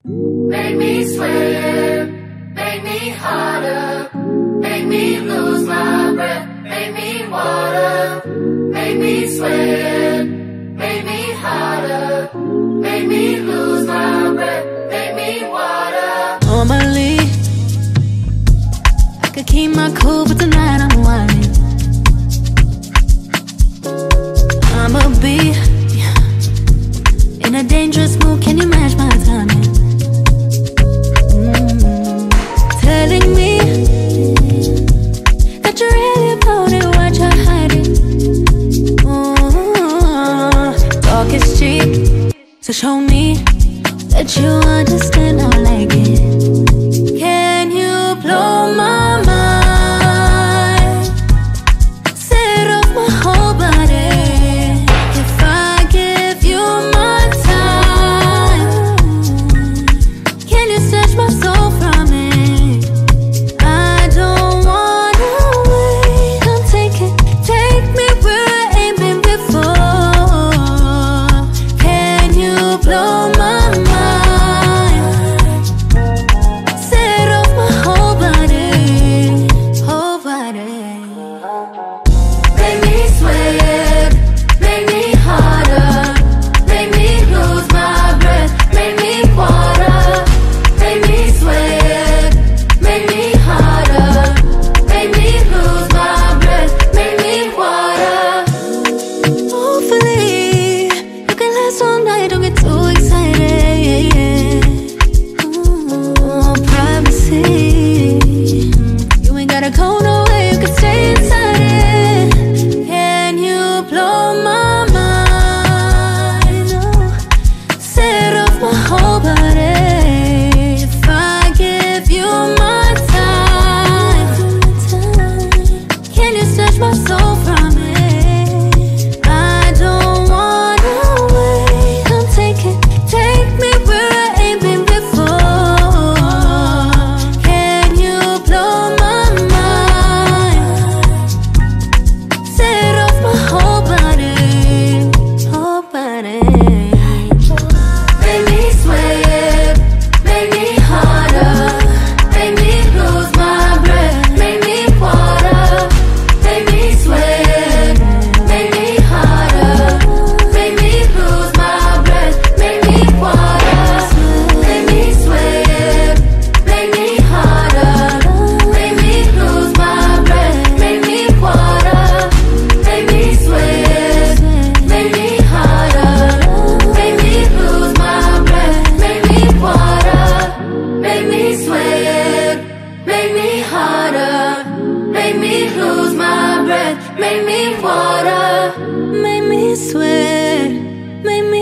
Make me sweat, make me harder, make me lose my breath, make me water, make me sweat, make me harder, make me lose my breath, make me water. Normally, I could keep my cool, but tonight I'm whining. I'ma be in a dangerous mood, can you match my timing? Telling me that you're really about it, what you're hiding. Talk is cheap, so show me that you understand how I like it. Can you blow my mind? Set off my whole body. If I give you my time, can you snatch my soul from it? I don't wanna wait. Come take me where I ain't been before. Can you blow my mind? Set off my whole body, whole body. Make me sweat, make me harder, make me lose my breath, make me water, make me sweat, make me harder, make me lose my breath, make me water. Hopefully, you can last all night, don't get too excited. Privacy, you ain't gotta go nowhere, you can stay inside it. Can you blow my mind? Set off my whole body. If I give you my time, can you snatch my soul from it? I don't wanna wait. Come take me where I ain't been before. Can you blow my mind? Set off my whole body, whole body. Make me sweat, make me harder, make me lose my breath, make me water, make me sweat, make me harder, make me lose my breath, make me water, make me sweat, make me harder, make me lose my breath, make me water, make me sweat, make me harder, make me lose my breath, make me water, make me sweat, make me harder, make me lose my breath, make me water. Make me sweat, make me